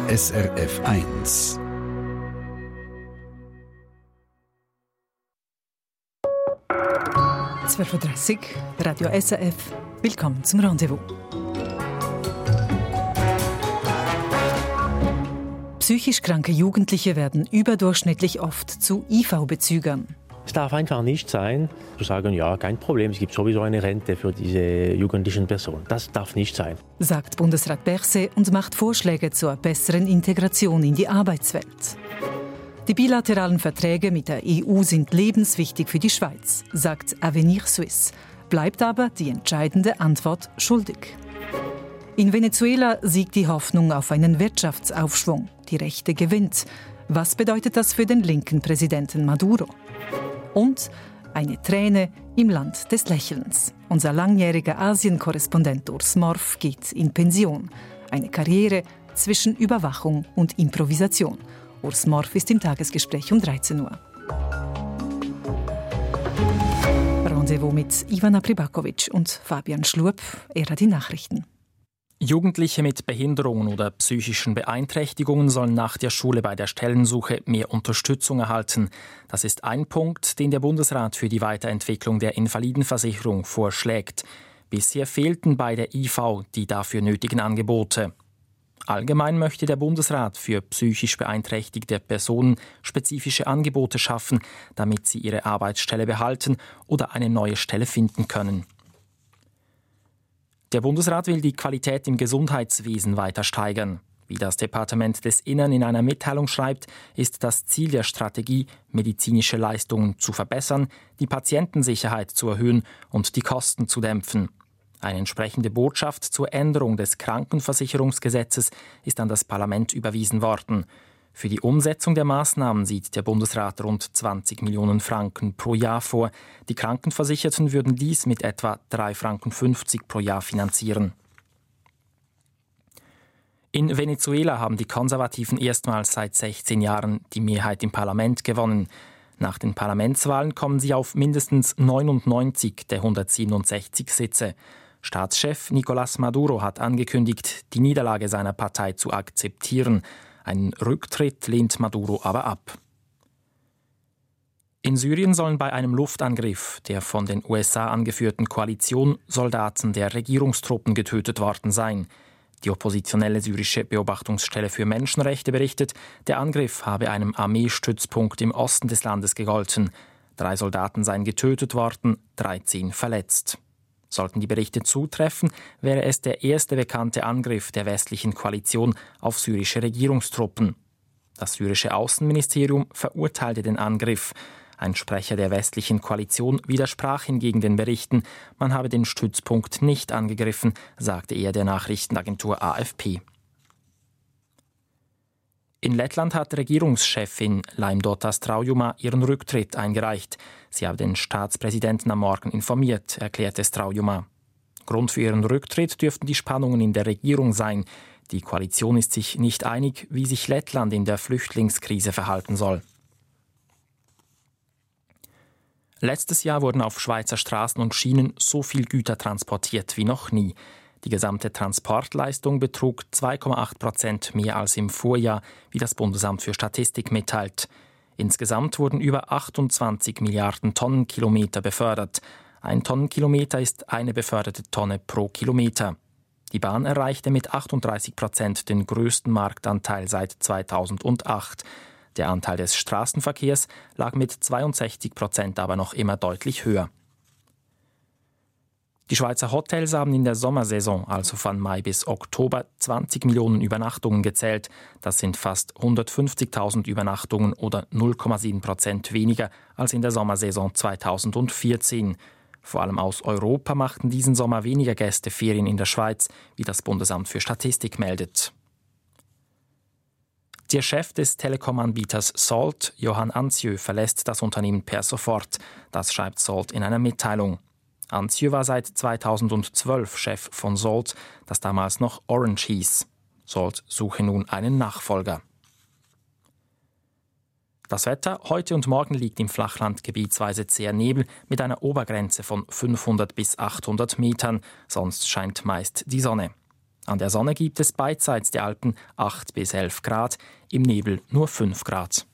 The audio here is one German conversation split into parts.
SRF 1. (12:30 Uhr), Radio SRF. Willkommen zum Rendezvous. Psychisch kranke Jugendliche werden überdurchschnittlich oft zu IV-Bezügern. Es darf einfach nicht sein, zu sagen, ja, kein Problem, es gibt sowieso eine Rente für diese jugendlichen Personen. Das darf nicht sein. Sagt Bundesrat Berset und macht Vorschläge zur besseren Integration in die Arbeitswelt. Die bilateralen Verträge mit der EU sind lebenswichtig für die Schweiz, sagt Avenir Suisse, bleibt aber die entscheidende Antwort schuldig. In Venezuela siegt die Hoffnung auf einen Wirtschaftsaufschwung. Die Rechte gewinnt. Was bedeutet das für den linken Präsidenten Maduro? Und eine Träne im Land des Lächelns. Unser langjähriger Asien-Korrespondent Urs Morf geht in Pension. Eine Karriere zwischen Überwachung und Improvisation. Urs Morf ist im Tagesgespräch um 13 Uhr. Rendezvous mit Ivana Pribakovic und Fabian Schlup. Er hat die Nachrichten. Jugendliche mit Behinderungen oder psychischen Beeinträchtigungen sollen nach der Schule bei der Stellensuche mehr Unterstützung erhalten. Das ist ein Punkt, den der Bundesrat für die Weiterentwicklung der Invalidenversicherung vorschlägt. Bisher fehlten bei der IV die dafür nötigen Angebote. Allgemein möchte der Bundesrat für psychisch beeinträchtigte Personen spezifische Angebote schaffen, damit sie ihre Arbeitsstelle behalten oder eine neue Stelle finden können. Der Bundesrat will die Qualität im Gesundheitswesen weiter steigern. Wie das Departement des Innern in einer Mitteilung schreibt, ist das Ziel der Strategie, medizinische Leistungen zu verbessern, die Patientensicherheit zu erhöhen und die Kosten zu dämpfen. Eine entsprechende Botschaft zur Änderung des Krankenversicherungsgesetzes ist an das Parlament überwiesen worden. Für die Umsetzung der Maßnahmen sieht der Bundesrat rund 20 Millionen Franken pro Jahr vor. Die Krankenversicherten würden dies mit etwa 3,50 Franken pro Jahr finanzieren. In Venezuela haben die Konservativen erstmals seit 16 Jahren die Mehrheit im Parlament gewonnen. Nach den Parlamentswahlen kommen sie auf mindestens 99 der 167 Sitze. Staatschef Nicolás Maduro hat angekündigt, die Niederlage seiner Partei zu akzeptieren. Einen Rücktritt lehnt Maduro aber ab. In Syrien sollen bei einem Luftangriff der von den USA angeführten Koalition Soldaten der Regierungstruppen getötet worden sein. Die oppositionelle syrische Beobachtungsstelle für Menschenrechte berichtet, der Angriff habe einem Armeestützpunkt im Osten des Landes gegolten. 3 Soldaten seien getötet worden, 13 verletzt. Sollten die Berichte zutreffen, wäre es der erste bekannte Angriff der westlichen Koalition auf syrische Regierungstruppen. Das syrische Außenministerium verurteilte den Angriff. Ein Sprecher der westlichen Koalition widersprach hingegen den Berichten, man habe den Stützpunkt nicht angegriffen, sagte er der Nachrichtenagentur AFP. In Lettland hat Regierungschefin Laimdota Straujuma ihren Rücktritt eingereicht. Sie habe den Staatspräsidenten am Morgen informiert, erklärte Straujuma. Grund für ihren Rücktritt dürften die Spannungen in der Regierung sein. Die Koalition ist sich nicht einig, wie sich Lettland in der Flüchtlingskrise verhalten soll. Letztes Jahr wurden auf Schweizer Straßen und Schienen so viel Güter transportiert wie noch nie. Die gesamte Transportleistung betrug 2,8% mehr als im Vorjahr, wie das Bundesamt für Statistik mitteilt. Insgesamt wurden über 28 Milliarden Tonnenkilometer befördert. Ein Tonnenkilometer ist eine beförderte Tonne pro Kilometer. Die Bahn erreichte mit 38% den größten Marktanteil seit 2008. Der Anteil des Straßenverkehrs lag mit 62% aber noch immer deutlich höher. Die Schweizer Hotels haben in der Sommersaison, also von Mai bis Oktober, 20 Millionen Übernachtungen gezählt. Das sind fast 150.000 Übernachtungen oder 0,7% weniger als in der Sommersaison 2014. Vor allem aus Europa machten diesen Sommer weniger Gäste Ferien in der Schweiz, wie das Bundesamt für Statistik meldet. Der Chef des Telekom-Anbieters Salt, Johann Anzieux, verlässt das Unternehmen per sofort. Das schreibt Salt in einer Mitteilung. Anzieux war seit 2012 Chef von Salt, das damals noch Orange hieß. Salt suche nun einen Nachfolger. Das Wetter heute und morgen liegt im Flachland gebietsweise zäher Nebel mit einer Obergrenze von 500 bis 800 Metern, sonst scheint meist die Sonne. An der Sonne gibt es beidseits der Alpen 8 bis 11 Grad, im Nebel nur 5 Grad.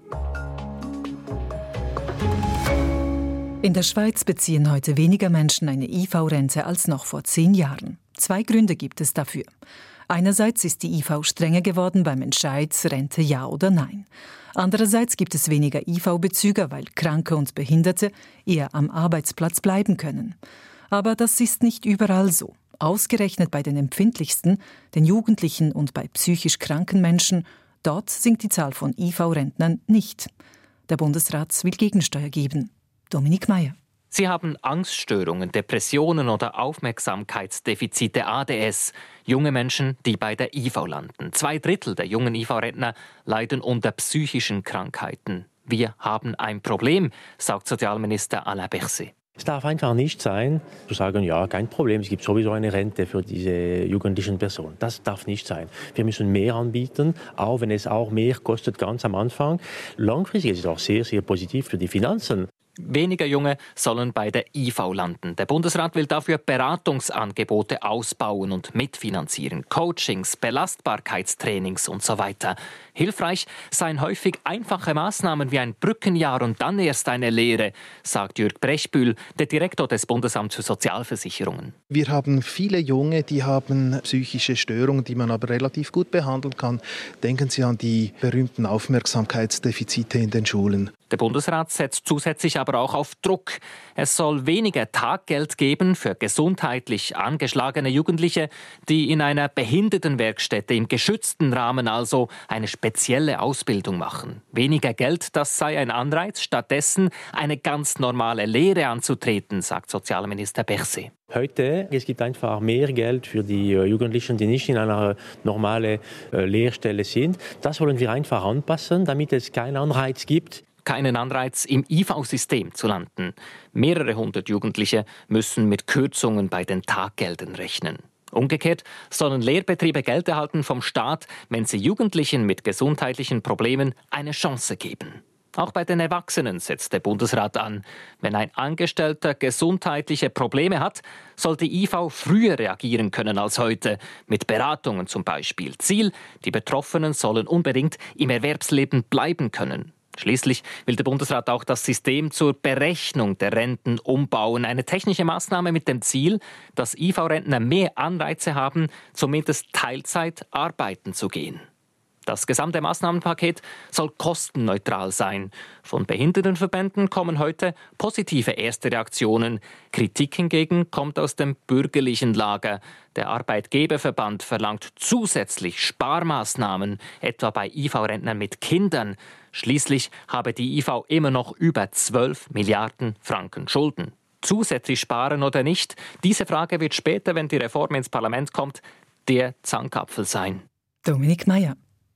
In der Schweiz beziehen heute weniger Menschen eine IV-Rente als noch vor 10 Jahren. 2 Gründe gibt es dafür. Einerseits ist die IV strenger geworden beim Entscheid Rente ja oder nein. Andererseits gibt es weniger IV-Bezüger, weil Kranke und Behinderte eher am Arbeitsplatz bleiben können. Aber das ist nicht überall so. Ausgerechnet bei den Empfindlichsten, den Jugendlichen und bei psychisch kranken Menschen, dort sinkt die Zahl von IV-Rentnern nicht. Der Bundesrat will Gegensteuer geben. Dominik Meyer. Sie haben Angststörungen, Depressionen oder Aufmerksamkeitsdefizite ADS. Junge Menschen, die bei der IV landen. 2/3 der jungen IV-Rentner leiden unter psychischen Krankheiten. Wir haben ein Problem, sagt Sozialminister Alain Berset. Es darf einfach nicht sein, zu sagen, ja, kein Problem, es gibt sowieso eine Rente für diese jugendlichen Personen. Das darf nicht sein. Wir müssen mehr anbieten, auch wenn es auch mehr kostet ganz am Anfang. Langfristig ist es auch sehr, sehr positiv für die Finanzen. Weniger Junge sollen bei der IV landen. Der Bundesrat will dafür Beratungsangebote ausbauen und mitfinanzieren. Coachings, Belastbarkeitstrainings und so weiter. Hilfreich seien häufig einfache Maßnahmen wie ein Brückenjahr und dann erst eine Lehre, sagt Jürg Brechbühl, der Direktor des Bundesamts für Sozialversicherungen. Wir haben viele Junge, die haben psychische Störungen, die man aber relativ gut behandeln kann. Denken Sie an die berühmten Aufmerksamkeitsdefizite in den Schulen. Der Bundesrat setzt zusätzlich aber auch auf Druck. Es soll weniger Taggeld geben für gesundheitlich angeschlagene Jugendliche, die in einer Behindertenwerkstätte im geschützten Rahmen also eine spezielle Ausbildung machen. Weniger Geld, das sei ein Anreiz, stattdessen eine ganz normale Lehre anzutreten, sagt Sozialminister Berset. Heute es gibt einfach mehr Geld für die Jugendlichen, die nicht in einer normalen Lehrstelle sind. Das wollen wir einfach anpassen, damit es keinen Anreiz gibt, keinen Anreiz, im IV-System zu landen. Mehrere hundert Jugendliche müssen mit Kürzungen bei den Taggeldern rechnen. Umgekehrt sollen Lehrbetriebe Geld erhalten vom Staat, wenn sie Jugendlichen mit gesundheitlichen Problemen eine Chance geben. Auch bei den Erwachsenen setzt der Bundesrat an. Wenn ein Angestellter gesundheitliche Probleme hat, soll die IV früher reagieren können als heute. Mit Beratungen zum Beispiel. Ziel, die Betroffenen sollen unbedingt im Erwerbsleben bleiben können. Schließlich will der Bundesrat auch das System zur Berechnung der Renten umbauen. Eine technische Maßnahme mit dem Ziel, dass IV-Rentner mehr Anreize haben, zumindest Teilzeit arbeiten zu gehen. Das gesamte Maßnahmenpaket soll kostenneutral sein. Von Behindertenverbänden kommen heute positive erste Reaktionen. Kritik hingegen kommt aus dem bürgerlichen Lager. Der Arbeitgeberverband verlangt zusätzlich Sparmaßnahmen, etwa bei IV-Rentnern mit Kindern. Schließlich habe die IV immer noch über 12 Milliarden Franken Schulden. Zusätzlich sparen oder nicht, diese Frage wird später, wenn die Reform ins Parlament kommt, der Zankapfel sein. Dominik Meyer.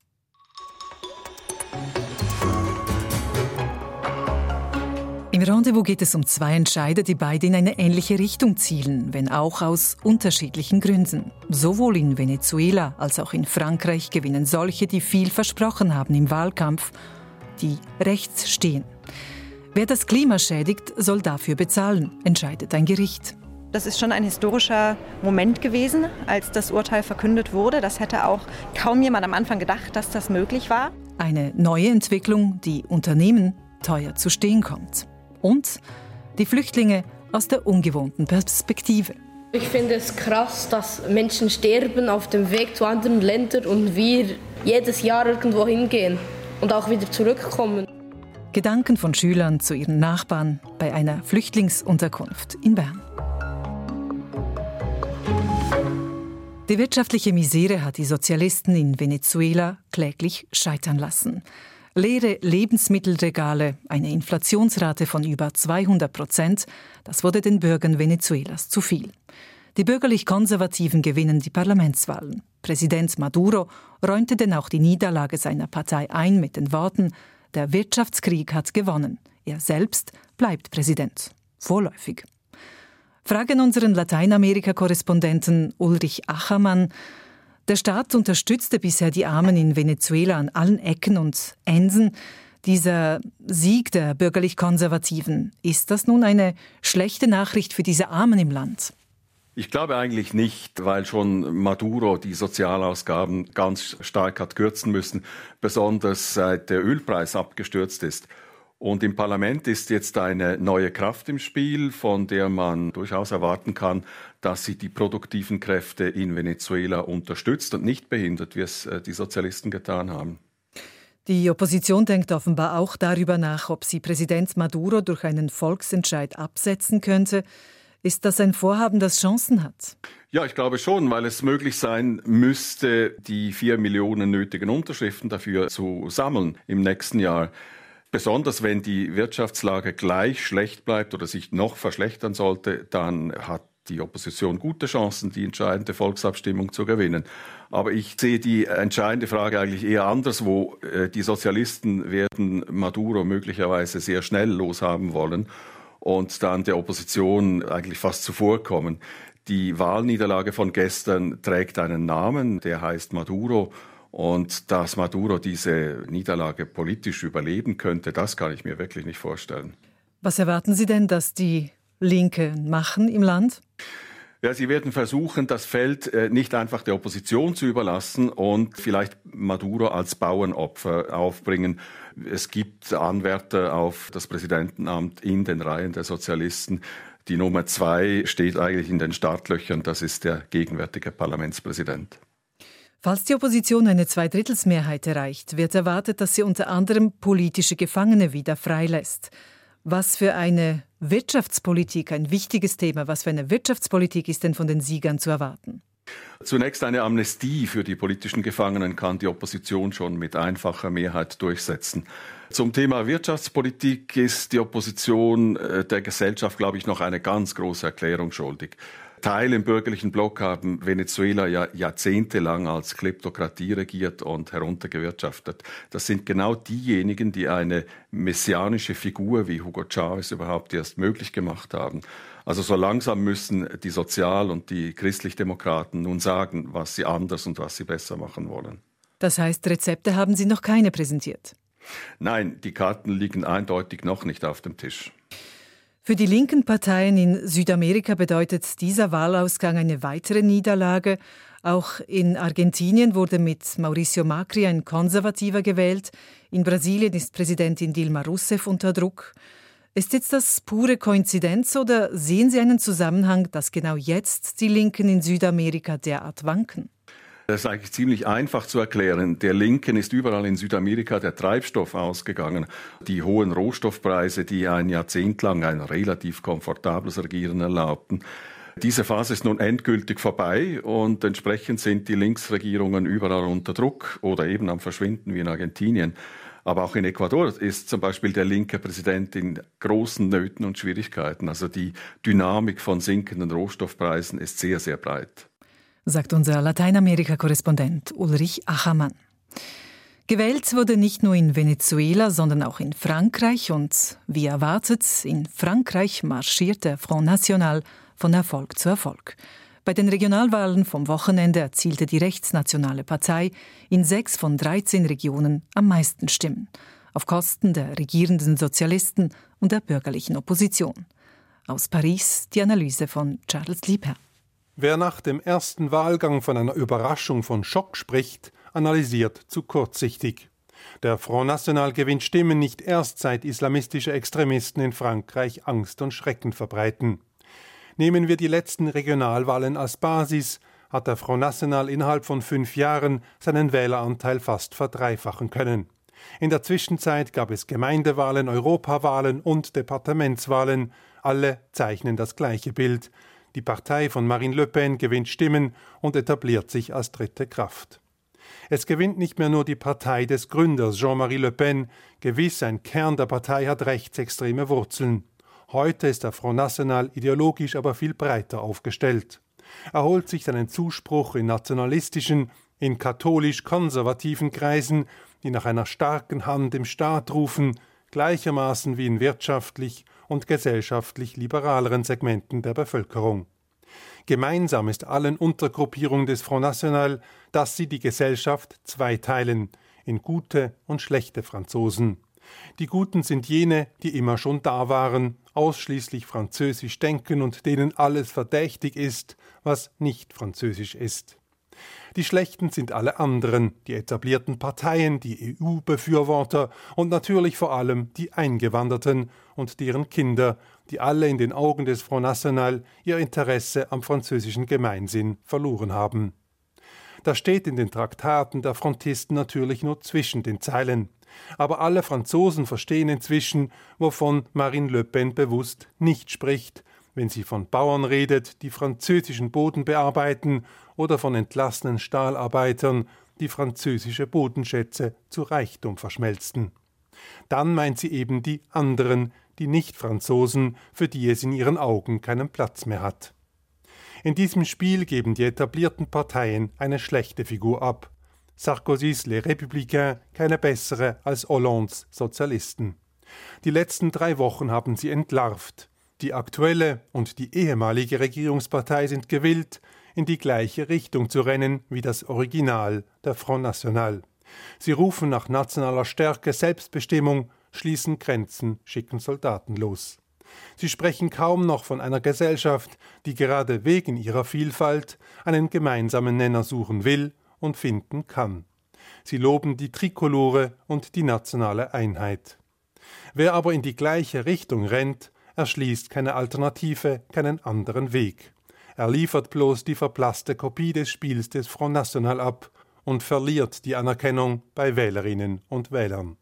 Im Rendezvous geht es um 2 Entscheider, die beide in eine ähnliche Richtung zielen, wenn auch aus unterschiedlichen Gründen. Sowohl in Venezuela als auch in Frankreich gewinnen solche, die viel versprochen haben im Wahlkampf, die rechts stehen. Wer das Klima schädigt, soll dafür bezahlen, entscheidet ein Gericht. Das ist schon ein historischer Moment gewesen, als das Urteil verkündet wurde. Das hätte auch kaum jemand am Anfang gedacht, dass das möglich war. Eine neue Entwicklung, die Unternehmen teuer zu stehen kommt. Und die Flüchtlinge aus der ungewohnten Perspektive. Ich finde es krass, dass Menschen sterben auf dem Weg zu anderen Ländern und wir jedes Jahr irgendwo hingehen und auch wieder zurückkommen. Gedanken von Schülern zu ihren Nachbarn bei einer Flüchtlingsunterkunft in Bern. Die wirtschaftliche Misere hat die Sozialisten in Venezuela kläglich scheitern lassen. Leere Lebensmittelregale, eine Inflationsrate von über 200%, das wurde den Bürgern Venezuelas zu viel. Die bürgerlich-Konservativen gewinnen die Parlamentswahlen. Präsident Maduro räumte denn auch die Niederlage seiner Partei ein mit den Worten: Der Wirtschaftskrieg hat gewonnen. Er selbst bleibt Präsident. Vorläufig. Fragen unseren Lateinamerika-Korrespondenten Ulrich Achermann. Der Staat unterstützte bisher die Armen in Venezuela an allen Ecken und Enden. Dieser Sieg der bürgerlich-Konservativen, ist das nun eine schlechte Nachricht für diese Armen im Land? Ich glaube eigentlich nicht, weil schon Maduro die Sozialausgaben ganz stark hat kürzen müssen, besonders seit der Ölpreis abgestürzt ist. Und im Parlament ist jetzt eine neue Kraft im Spiel, von der man durchaus erwarten kann, dass sie die produktiven Kräfte in Venezuela unterstützt und nicht behindert, wie es die Sozialisten getan haben. Die Opposition denkt offenbar auch darüber nach, ob sie Präsident Maduro durch einen Volksentscheid absetzen könnte. Ist das ein Vorhaben, das Chancen hat? Ja, ich glaube schon, weil es möglich sein müsste, die 4 Millionen nötigen Unterschriften dafür zu sammeln im nächsten Jahr. Besonders wenn die Wirtschaftslage gleich schlecht bleibt oder sich noch verschlechtern sollte, dann hat die Opposition gute Chancen, die entscheidende Volksabstimmung zu gewinnen. Aber ich sehe die entscheidende Frage eigentlich eher anderswo. Die Sozialisten werden Maduro möglicherweise sehr schnell loshaben wollen und dann der Opposition eigentlich fast zuvorkommen. Die Wahlniederlage von gestern trägt einen Namen, der heißt Maduro. Und dass Maduro diese Niederlage politisch überleben könnte, das kann ich mir wirklich nicht vorstellen. Was erwarten Sie denn, dass die Linken machen im Land? Ja, sie werden versuchen, das Feld nicht einfach der Opposition zu überlassen und vielleicht Maduro als Bauernopfer aufbringen. Es gibt Anwärter auf das Präsidentenamt in den Reihen der Sozialisten. Die Nummer 2 steht eigentlich in den Startlöchern, das ist der gegenwärtige Parlamentspräsident. Falls die Opposition eine Zweidrittelsmehrheit erreicht, wird erwartet, dass sie unter anderem politische Gefangene wieder freilässt. Was für eine Wirtschaftspolitik, ein wichtiges Thema, was für eine Wirtschaftspolitik ist denn von den Siegern zu erwarten? Zunächst eine Amnestie für die politischen Gefangenen kann die Opposition schon mit einfacher Mehrheit durchsetzen. Zum Thema Wirtschaftspolitik ist die Opposition der Gesellschaft, glaube ich, noch eine ganz große Erklärung schuldig. Teile im bürgerlichen Block haben Venezuela ja jahrzehntelang als Kleptokratie regiert und heruntergewirtschaftet. Das sind genau diejenigen, die eine messianische Figur wie Hugo Chavez überhaupt erst möglich gemacht haben. Also so langsam müssen die Sozial- und die Christlich-Demokraten nun sagen, was sie anders und was sie besser machen wollen. Das heißt, Rezepte haben Sie noch keine präsentiert? Nein, die Karten liegen eindeutig noch nicht auf dem Tisch. Für die linken Parteien in Südamerika bedeutet dieser Wahlausgang eine weitere Niederlage. Auch in Argentinien wurde mit Mauricio Macri ein Konservativer gewählt. In Brasilien ist Präsidentin Dilma Rousseff unter Druck. Ist jetzt das pure Koinzidenz oder sehen Sie einen Zusammenhang, dass genau jetzt die Linken in Südamerika derart wanken? Das ist eigentlich ziemlich einfach zu erklären. Der Linken ist überall in Südamerika der Treibstoff ausgegangen. Die hohen Rohstoffpreise, die ein Jahrzehnt lang ein relativ komfortables Regieren erlaubten. Diese Phase ist nun endgültig vorbei und entsprechend sind die Linksregierungen überall unter Druck oder eben am Verschwinden wie in Argentinien. Aber auch in Ecuador ist zum Beispiel der linke Präsident in großen Nöten und Schwierigkeiten. Also die Dynamik von sinkenden Rohstoffpreisen ist sehr, sehr breit. Sagt unser Lateinamerika-Korrespondent Ulrich Achermann. Gewählt wurde nicht nur in Venezuela, sondern auch in Frankreich. Und wie erwartet, in Frankreich marschiert der Front National von Erfolg zu Erfolg. Bei den Regionalwahlen vom Wochenende erzielte die rechtsnationale Partei in 6 von 13 Regionen am meisten Stimmen. Auf Kosten der regierenden Sozialisten und der bürgerlichen Opposition. Aus Paris die Analyse von Charles Liebherr. Wer nach dem ersten Wahlgang von einer Überraschung von Schock spricht, analysiert zu kurzsichtig. Der Front National gewinnt Stimmen nicht erst seit islamistische Extremisten in Frankreich Angst und Schrecken verbreiten. Nehmen wir die letzten Regionalwahlen als Basis, hat der Front National innerhalb von 5 Jahren seinen Wähleranteil fast verdreifachen können. In der Zwischenzeit gab es Gemeindewahlen, Europawahlen und Departementswahlen. Alle zeichnen das gleiche Bild. Die Partei von Marine Le Pen gewinnt Stimmen und etabliert sich als dritte Kraft. Es gewinnt nicht mehr nur die Partei des Gründers Jean-Marie Le Pen. Gewiss, ein Kern der Partei hat rechtsextreme Wurzeln. Heute ist der Front National ideologisch aber viel breiter aufgestellt. Er holt sich seinen Zuspruch in nationalistischen, in katholisch-konservativen Kreisen, die nach einer starken Hand im Staat rufen, gleichermaßen wie in wirtschaftlich und gesellschaftlich liberaleren Segmenten der Bevölkerung. Gemeinsam ist allen Untergruppierungen des Front National, dass sie die Gesellschaft zweiteilen, in gute und schlechte Franzosen. Die Guten sind jene, die immer schon da waren, ausschließlich französisch denken und denen alles verdächtig ist, was nicht französisch ist. Die Schlechten sind alle anderen, die etablierten Parteien, die EU-Befürworter und natürlich vor allem die Eingewanderten und deren Kinder, die alle in den Augen des Front National ihr Interesse am französischen Gemeinsinn verloren haben. Das steht in den Traktaten der Frontisten natürlich nur zwischen den Zeilen. Aber alle Franzosen verstehen inzwischen, wovon Marine Le Pen bewusst nicht spricht, wenn sie von Bauern redet, die französischen Boden bearbeiten, oder von entlassenen Stahlarbeitern, die französische Bodenschätze zu Reichtum verschmelzten. Dann meint sie eben die anderen, die Nicht-Franzosen, für die es in ihren Augen keinen Platz mehr hat. In diesem Spiel geben die etablierten Parteien eine schlechte Figur ab. Sarkozys Les Républicains keine bessere als Hollandes Sozialisten. Die letzten 3 Wochen haben sie entlarvt. Die aktuelle und die ehemalige Regierungspartei sind gewillt, in die gleiche Richtung zu rennen wie das Original, der Front National. Sie rufen nach nationaler Stärke, Selbstbestimmung, schließen Grenzen, schicken Soldaten los. Sie sprechen kaum noch von einer Gesellschaft, die gerade wegen ihrer Vielfalt einen gemeinsamen Nenner suchen will und finden kann. Sie loben die Trikolore und die nationale Einheit. Wer aber in die gleiche Richtung rennt, erschließt keine Alternative, keinen anderen Weg. Er liefert bloß die verblasste Kopie des Spiels des Front National ab und verliert die Anerkennung bei Wählerinnen und Wählern.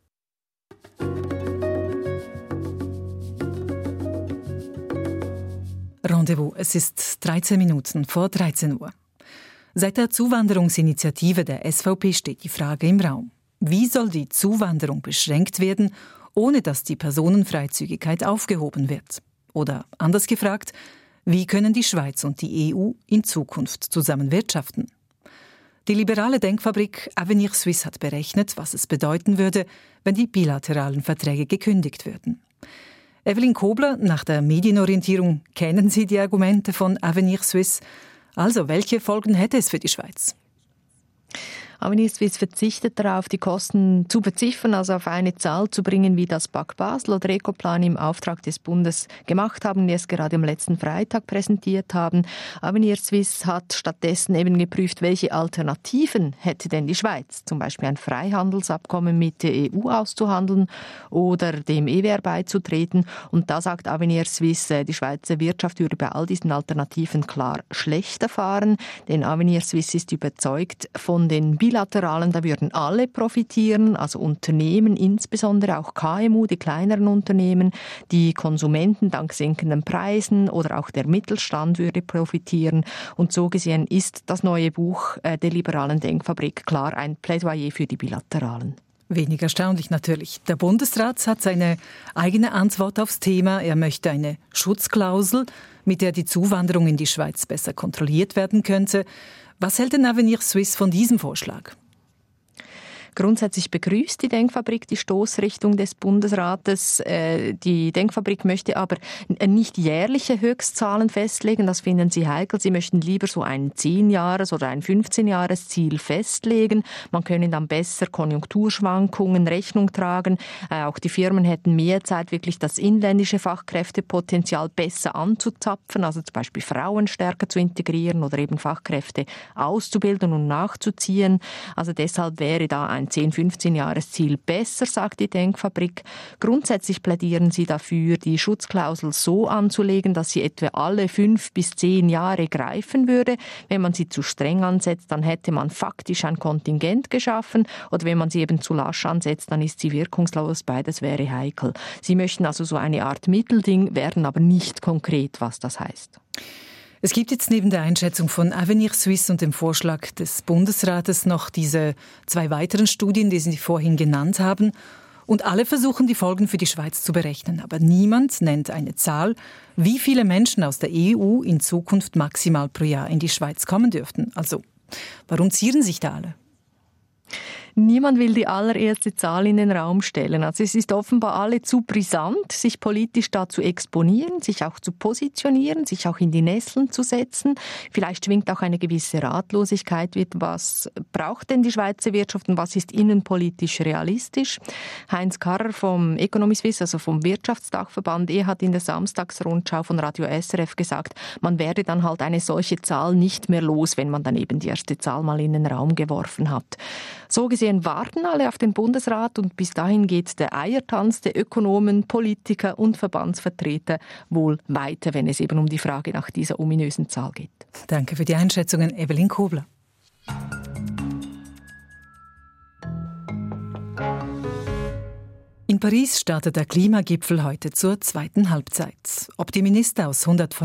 Rendezvous, es ist 13 Minuten vor 13 Uhr. Seit der Zuwanderungsinitiative der SVP steht die Frage im Raum. Wie soll die Zuwanderung beschränkt werden, ohne dass die Personenfreizügigkeit aufgehoben wird? Oder anders gefragt, wie können die Schweiz und die EU in Zukunft zusammen wirtschaften? Die liberale Denkfabrik Avenir Suisse hat berechnet, was es bedeuten würde, wenn die bilateralen Verträge gekündigt würden. Evelyn Kobler, nach der Medienorientierung kennen Sie die Argumente von Avenir Suisse. Also, welche Folgen hätte es für die Schweiz? Avenir Suisse verzichtet darauf, die Kosten zu beziffern, also auf eine Zahl zu bringen, wie das BAC Basel oder Ecoplan im Auftrag des Bundes gemacht haben, die es gerade am letzten Freitag präsentiert haben. Avenir Suisse hat stattdessen eben geprüft, welche Alternativen hätte denn die Schweiz, zum Beispiel ein Freihandelsabkommen mit der EU auszuhandeln oder dem EWR beizutreten. Und da sagt Avenir Suisse, die Schweizer Wirtschaft würde bei all diesen Alternativen klar schlechter fahren, denn Avenir Suisse ist überzeugt von den Bilateralen, da würden alle profitieren, also Unternehmen, insbesondere auch KMU, die kleineren Unternehmen, die Konsumenten dank sinkenden Preisen oder auch der Mittelstand würde profitieren. Und so gesehen ist das neue Buch der liberalen Denkfabrik klar ein Plädoyer für die Bilateralen. Wenig erstaunlich natürlich. Der Bundesrat hat seine eigene Antwort aufs Thema. Er möchte eine Schutzklausel, mit der die Zuwanderung in die Schweiz besser kontrolliert werden könnte. Was hält denn Avenir Suisse von diesem Vorschlag? Grundsätzlich begrüßt die Denkfabrik die Stoßrichtung des Bundesrates. Die Denkfabrik möchte aber nicht jährliche Höchstzahlen festlegen. Das finden sie heikel. Sie möchten lieber so ein 10-Jahres- oder ein 15-Jahres-Ziel festlegen. Man könne dann besser Konjunkturschwankungen Rechnung tragen. Auch die Firmen hätten mehr Zeit, wirklich das inländische Fachkräftepotenzial besser anzuzapfen, also zum Beispiel Frauen stärker zu integrieren oder eben Fachkräfte auszubilden und nachzuziehen. Also deshalb wäre da ein 10-15-Jahres-Ziel besser, sagt die Denkfabrik. Grundsätzlich plädieren sie dafür, die Schutzklausel so anzulegen, dass sie etwa alle 5 bis 10 Jahre greifen würde. Wenn man sie zu streng ansetzt, dann hätte man faktisch ein Kontingent geschaffen, oder wenn man sie eben zu lasch ansetzt, dann ist sie wirkungslos. Beides wäre heikel. Sie möchten also so eine Art Mittelding, werden aber nicht konkret, was das heißt. Es gibt jetzt neben der Einschätzung von Avenir Suisse und dem Vorschlag des Bundesrates noch diese 2 weiteren Studien, die Sie vorhin genannt haben. Und alle versuchen, die Folgen für die Schweiz zu berechnen. Aber niemand nennt eine Zahl, wie viele Menschen aus der EU in Zukunft maximal pro Jahr in die Schweiz kommen dürften. Also, warum zieren sich da alle? Niemand will die allererste Zahl in den Raum stellen. Also es ist offenbar alle zu brisant, sich politisch da zu exponieren, sich auch zu positionieren, sich auch in die Nesseln zu setzen. Vielleicht schwingt auch eine gewisse Ratlosigkeit mit, was braucht denn die Schweizer Wirtschaft und was ist innenpolitisch realistisch. Heinz Karrer vom Economy Suisse, also vom Wirtschaftsdachverband, hat in der Samstagsrundschau von Radio SRF gesagt, man werde dann halt eine solche Zahl nicht mehr los, wenn man dann eben die erste Zahl mal in den Raum geworfen hat. So gesehen warten alle auf den Bundesrat und bis dahin geht der Eiertanz der Ökonomen, Politiker und Verbandsvertreter wohl weiter, wenn es eben um die Frage nach dieser ominösen Zahl geht. Danke für die Einschätzungen, Evelyn Kobler. In Paris startet der Klimagipfel heute zur zweiten Halbzeit. Ob die Minister aus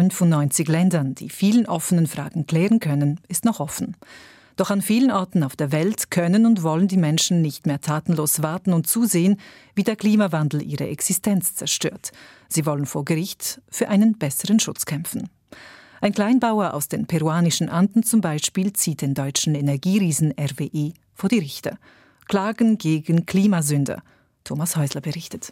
195 Ländern die vielen offenen Fragen klären können, ist noch offen. Doch an vielen Orten auf der Welt können und wollen die Menschen nicht mehr tatenlos warten und zusehen, wie der Klimawandel ihre Existenz zerstört. Sie wollen vor Gericht für einen besseren Schutz kämpfen. Ein Kleinbauer aus den peruanischen Anden zum Beispiel zieht den deutschen Energieriesen RWE vor die Richter. Klagen gegen Klimasünder. Thomas Häusler berichtet.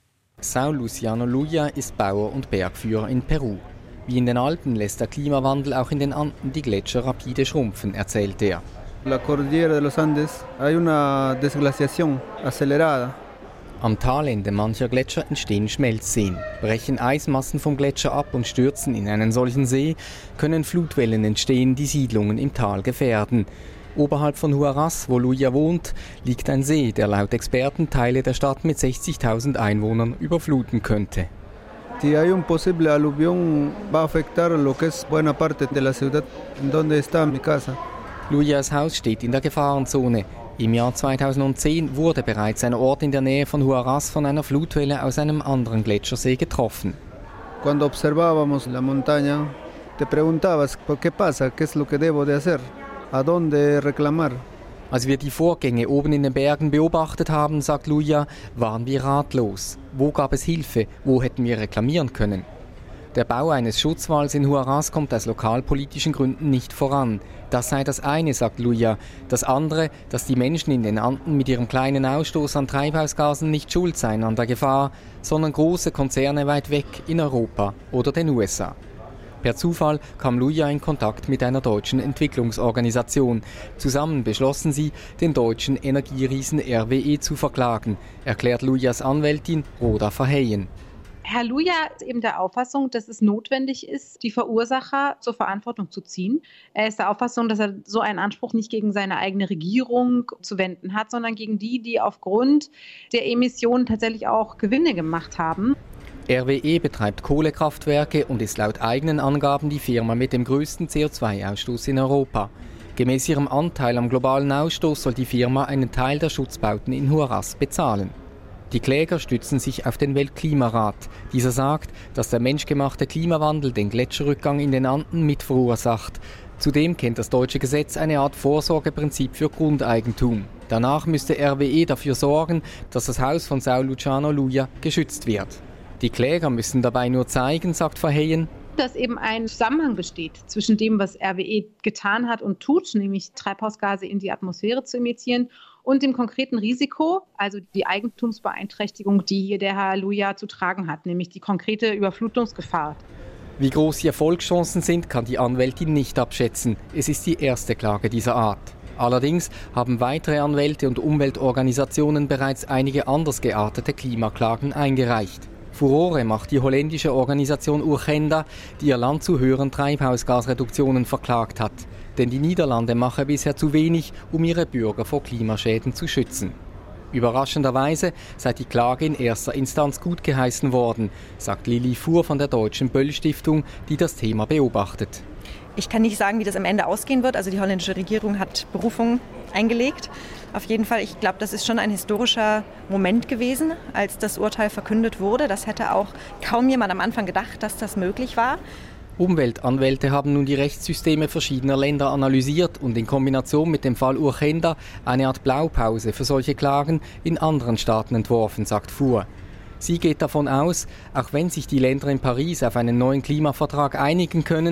Sao Luciano Luya ist Bauer und Bergführer in Peru. Wie in den Alpen lässt der Klimawandel auch in den Anden die Gletscher rapide schrumpfen, erzählt er. La Cordillera de los Andes hay una desglaciación acelerada. Am Talende mancher Gletscher entstehen Schmelzseen. Brechen Eismassen vom Gletscher ab und stürzen in einen solchen See, können Flutwellen entstehen, die Siedlungen im Tal gefährden. Oberhalb von Huaraz, wo Luya wohnt, liegt ein See, der laut Experten Teile der Stadt mit 60.000 Einwohnern überfluten könnte. Si hay un posible aluvión, va a afectar lo que es buena parte de la ciudad en donde está mi casa. Luyas Haus steht in der Gefahrenzone. Im Jahr 2010 wurde bereits ein Ort in der Nähe von Huaraz von einer Flutwelle aus einem anderen Gletschersee getroffen. Cuando observábamos la montaña, te preguntabas, ¿qué pasa? ¿Qué es lo que debo de hacer? ¿A dónde reclamar? Als wir die Vorgänge oben in den Bergen beobachtet haben, sagt Luya, waren wir ratlos. Wo gab es Hilfe? Wo hätten wir reklamieren können? Der Bau eines Schutzwalls in Huaraz kommt aus lokalpolitischen Gründen nicht voran. Das sei das eine, sagt Luya. Das andere, dass die Menschen in den Anden mit ihrem kleinen Ausstoß an Treibhausgasen nicht schuld seien an der Gefahr, sondern große Konzerne weit weg in Europa oder den USA. Per Zufall kam Luya in Kontakt mit einer deutschen Entwicklungsorganisation. Zusammen beschlossen sie, den deutschen Energieriesen RWE zu verklagen, erklärt Luyas Anwältin Rhoda Verheyen. Herr Luya ist eben der Auffassung, dass es notwendig ist, die Verursacher zur Verantwortung zu ziehen. Er ist der Auffassung, dass er so einen Anspruch nicht gegen seine eigene Regierung zu wenden hat, sondern gegen die, die aufgrund der Emissionen tatsächlich auch Gewinne gemacht haben. RWE betreibt Kohlekraftwerke und ist laut eigenen Angaben die Firma mit dem größten CO2-Ausstoß in Europa. Gemäß ihrem Anteil am globalen Ausstoß soll die Firma einen Teil der Schutzbauten in Huaraz bezahlen. Die Kläger stützen sich auf den Weltklimarat. Dieser sagt, dass der menschgemachte Klimawandel den Gletscherrückgang in den Anden mit verursacht. Zudem kennt das deutsche Gesetz eine Art Vorsorgeprinzip für Grundeigentum. Danach müsste RWE dafür sorgen, dass das Haus von Sao Luciano Luya geschützt wird. Die Kläger müssen dabei nur zeigen, sagt Verheyen, dass eben ein Zusammenhang besteht zwischen dem, was RWE getan hat und tut, nämlich Treibhausgase in die Atmosphäre zu emittieren, und dem konkreten Risiko, also die Eigentumsbeeinträchtigung, die hier der Herr Luya zu tragen hat, nämlich die konkrete Überflutungsgefahr. Wie groß die Erfolgschancen sind, kann die Anwältin nicht abschätzen. Es ist die erste Klage dieser Art. Allerdings haben weitere Anwälte und Umweltorganisationen bereits einige anders geartete Klimaklagen eingereicht. Furore macht die holländische Organisation Urgenda, die ihr Land zu höheren Treibhausgasreduktionen verklagt hat. Denn die Niederlande machen bisher zu wenig, um ihre Bürger vor Klimaschäden zu schützen. Überraschenderweise sei die Klage in erster Instanz gut geheißen worden, sagt Lili Fuhr von der Deutschen Böll-Stiftung, die das Thema beobachtet. Ich kann nicht sagen, wie das am Ende ausgehen wird. Also die holländische Regierung hat Berufung eingelegt. Auf jeden Fall, ich glaube, das ist schon ein historischer Moment gewesen, als das Urteil verkündet wurde. Das hätte auch kaum jemand am Anfang gedacht, dass das möglich war. Umweltanwälte haben nun die Rechtssysteme verschiedener Länder analysiert und in Kombination mit dem Fall Urgenda eine Art Blaupause für solche Klagen in anderen Staaten entworfen, sagt Fuhr. Sie geht davon aus, auch wenn sich die Länder in Paris auf einen neuen Klimavertrag einigen können,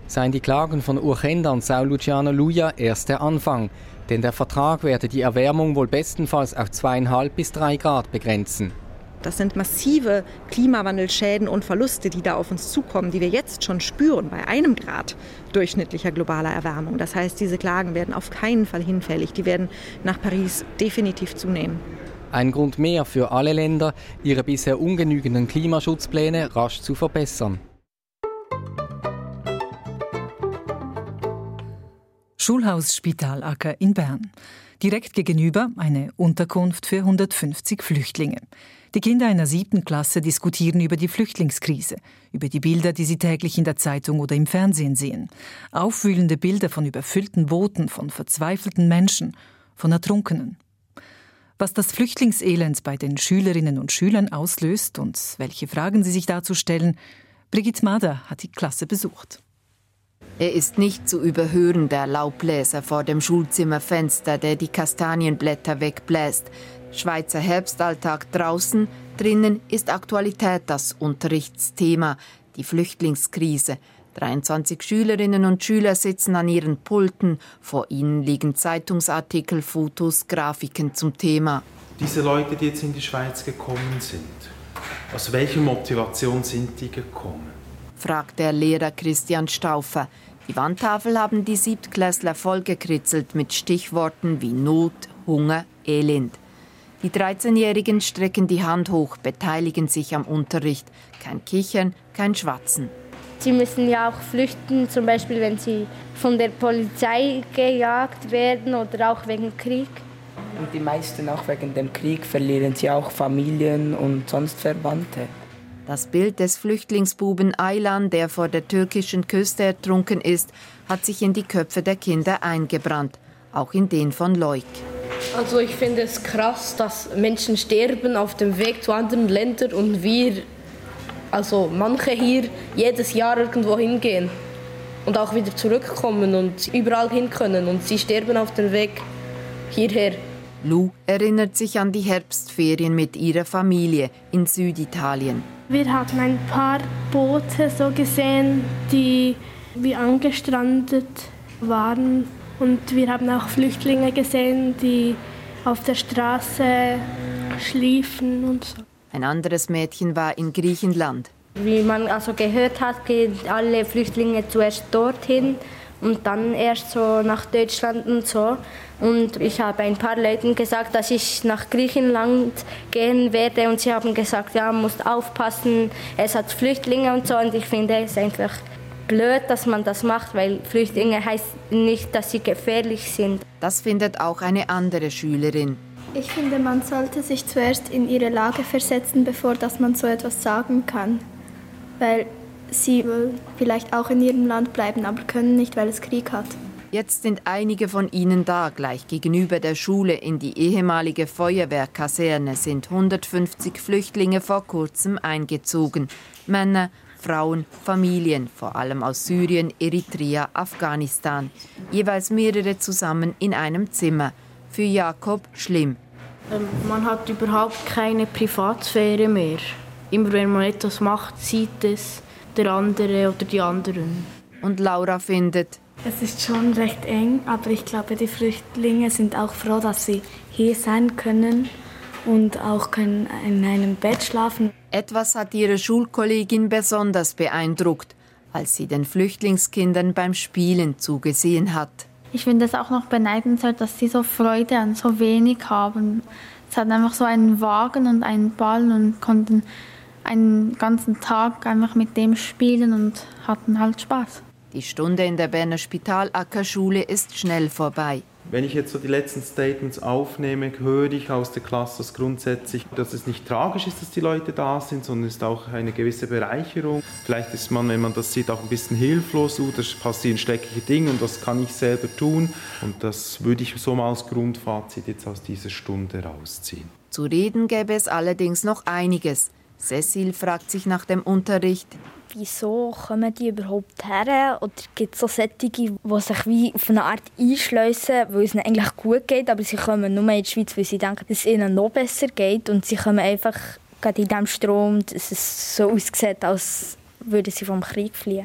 Seien die Klagen von Urgenda und São Luciano Luia erst der Anfang. Denn der Vertrag werde die Erwärmung wohl bestenfalls auf 2,5 bis 3 Grad begrenzen. Das sind massive Klimawandelschäden und Verluste, die da auf uns zukommen, die wir jetzt schon spüren bei 1 Grad durchschnittlicher globaler Erwärmung. Das heißt, diese Klagen werden auf keinen Fall hinfällig. Die werden nach Paris definitiv zunehmen. Ein Grund mehr für alle Länder, ihre bisher ungenügenden Klimaschutzpläne rasch zu verbessern. Schulhaus Spitalacker in Bern. Direkt gegenüber eine Unterkunft für 150 Flüchtlinge. Die Kinder einer 7. Klasse diskutieren über die Flüchtlingskrise, über die Bilder, die sie täglich in der Zeitung oder im Fernsehen sehen. Aufwühlende Bilder von überfüllten Booten, von verzweifelten Menschen, von Ertrunkenen. Was das Flüchtlingselend bei den Schülerinnen und Schülern auslöst und welche Fragen sie sich dazu stellen, Brigitte Mader hat die Klasse besucht. Er ist nicht zu überhören, der Laubbläser vor dem Schulzimmerfenster, der die Kastanienblätter wegbläst. Schweizer Herbstalltag draußen, drinnen ist Aktualität das Unterrichtsthema, die Flüchtlingskrise. 23 Schülerinnen und Schüler sitzen an ihren Pulten. Vor ihnen liegen Zeitungsartikel, Fotos, Grafiken zum Thema. Diese Leute, die jetzt in die Schweiz gekommen sind, aus welcher Motivation sind die gekommen? Fragt der Lehrer Christian Stauffer. Die Wandtafel haben die Siebtklässler vollgekritzelt mit Stichworten wie Not, Hunger, Elend. Die 13-Jährigen strecken die Hand hoch, beteiligen sich am Unterricht. Kein Kichern, kein Schwatzen. Sie müssen ja auch flüchten, zum Beispiel wenn sie von der Polizei gejagt werden oder auch wegen Krieg. Und die meisten auch wegen dem Krieg verlieren sie auch Familien und sonst Verwandte. Das Bild des Flüchtlingsbuben Aylan, der vor der türkischen Küste ertrunken ist, hat sich in die Köpfe der Kinder eingebrannt, auch in den von Leuk. Also ich finde es krass, dass Menschen sterben auf dem Weg zu anderen Ländern und wir, also manche hier, jedes Jahr irgendwo hingehen und auch wieder zurückkommen und überall hin können und sie sterben auf dem Weg hierher. Lou erinnert sich an die Herbstferien mit ihrer Familie in Süditalien. Wir haben ein paar Boote so gesehen, die wie angestrandet waren. Und wir haben auch Flüchtlinge gesehen, die auf der Straße schliefen und so. Ein anderes Mädchen war in Griechenland. Wie man also gehört hat, gehen alle Flüchtlinge zuerst dorthin und dann erst so nach Deutschland und so. Und ich habe ein paar Leuten gesagt, dass ich nach Griechenland gehen werde. Und sie haben gesagt, ja, man muss aufpassen, es hat Flüchtlinge und so. Und ich finde es einfach blöd, dass man das macht, weil Flüchtlinge heißt nicht, dass sie gefährlich sind. Das findet auch eine andere Schülerin. Ich finde, man sollte sich zuerst in ihre Lage versetzen, bevor dass man so etwas sagen kann. Weil sie vielleicht auch in ihrem Land bleiben, aber können nicht, weil es Krieg hat. Jetzt sind einige von ihnen da. Gleich gegenüber der Schule in die ehemalige Feuerwehrkaserne sind 150 Flüchtlinge vor kurzem eingezogen. Männer, Frauen, Familien, vor allem aus Syrien, Eritrea, Afghanistan. Jeweils mehrere zusammen in einem Zimmer. Für Jakob schlimm. Man hat überhaupt keine Privatsphäre mehr. Immer wenn man etwas macht, sieht es der andere oder die anderen. Und Laura findet: Es ist schon recht eng, aber ich glaube, die Flüchtlinge sind auch froh, dass sie hier sein können und auch können in einem Bett schlafen. Etwas hat ihre Schulkollegin besonders beeindruckt, als sie den Flüchtlingskindern beim Spielen zugesehen hat. Ich finde es auch noch beneidenswert, dass sie so Freude an so wenig haben. Sie hatten einfach so einen Wagen und einen Ball und konnten einen ganzen Tag einfach mit dem spielen und hatten halt Spaß. Die Stunde in der Berner Spitalacker-Schule ist schnell vorbei. Wenn ich jetzt so die letzten Statements aufnehme, höre ich aus der Klasse dass grundsätzlich, dass es nicht tragisch ist, dass die Leute da sind, sondern es ist auch eine gewisse Bereicherung. Vielleicht ist man, wenn man das sieht, auch ein bisschen hilflos. Das passieren schreckliche Dinge und das kann ich selber tun. Und das würde ich so mal als Grundfazit jetzt aus dieser Stunde rausziehen. Zu reden gäbe es allerdings noch einiges. Cecil fragt sich nach dem Unterricht: Wieso kommen die überhaupt her? Oder gibt es so solche, die sich wie auf eine Art einschliessen, weil es ihnen eigentlich gut geht, aber sie kommen nur in die Schweiz, weil sie denken, dass es ihnen noch besser geht und sie kommen einfach gerade in diesem Strom, dass es so aussieht, als würden sie vom Krieg fliehen.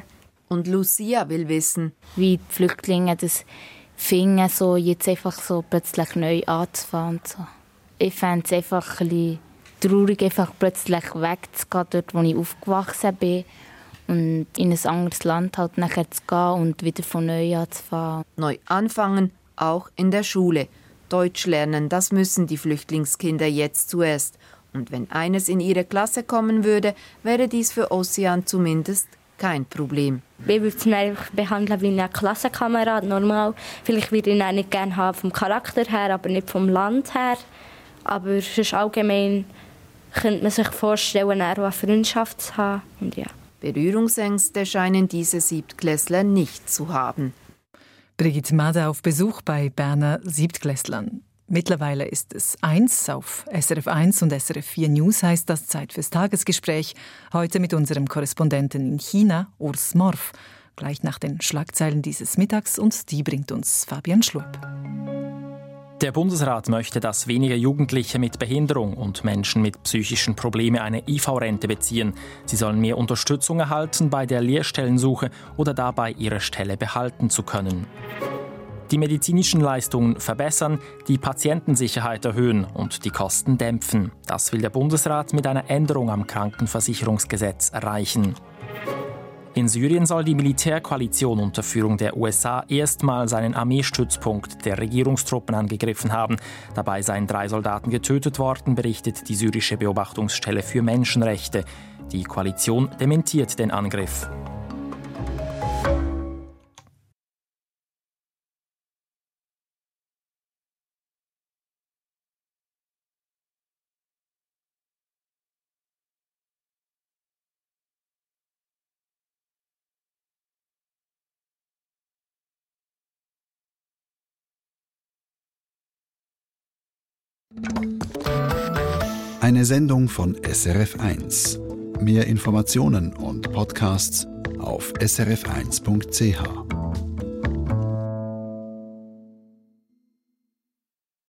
Und Lucia will wissen, wie die Flüchtlinge das finden, so jetzt einfach so plötzlich neu anzufangen. So. Ich fände es einfach ein bisschen traurig, einfach plötzlich wegzugehen, dort wo ich aufgewachsen bin. Und in ein anderes Land halt nachher zu gehen und wieder von neu anzufangen. Neu anfangen, auch in der Schule. Deutsch lernen, das müssen die Flüchtlingskinder jetzt zuerst. Und wenn eines in ihre Klasse kommen würde, wäre dies für Ossian zumindest kein Problem. Ich würde es einfach behandeln wie ein Klassenkamerad, normal. Vielleicht würde ich ihn nicht gerne haben vom Charakter her, aber nicht vom Land her. Aber sonst allgemein könnte man sich vorstellen, eine Freundschaft zu haben. Und ja. Berührungsängste scheinen diese Siebtklässler nicht zu haben. Brigitte Made auf Besuch bei Berner Siebtklässlern. Mittlerweile ist es 1 auf SRF 1 und SRF 4 News, heißt das, Zeit fürs Tagesgespräch. Heute mit unserem Korrespondenten in China, Urs Morf. Gleich nach den Schlagzeilen dieses Mittags, und die bringt uns Fabian Schlupp. Der Bundesrat möchte, dass weniger Jugendliche mit Behinderung und Menschen mit psychischen Problemen eine IV-Rente beziehen. Sie sollen mehr Unterstützung erhalten bei der Lehrstellensuche oder dabei ihre Stelle behalten zu können. Die medizinischen Leistungen verbessern, die Patientensicherheit erhöhen und die Kosten dämpfen. Das will der Bundesrat mit einer Änderung am Krankenversicherungsgesetz erreichen. In Syrien soll die Militärkoalition unter Führung der USA erstmals einen Armeestützpunkt der Regierungstruppen angegriffen haben. Dabei seien 3 Soldaten getötet worden, berichtet die syrische Beobachtungsstelle für Menschenrechte. Die Koalition dementiert den Angriff. Eine Sendung von SRF 1. Mehr Informationen und Podcasts auf srf1.ch.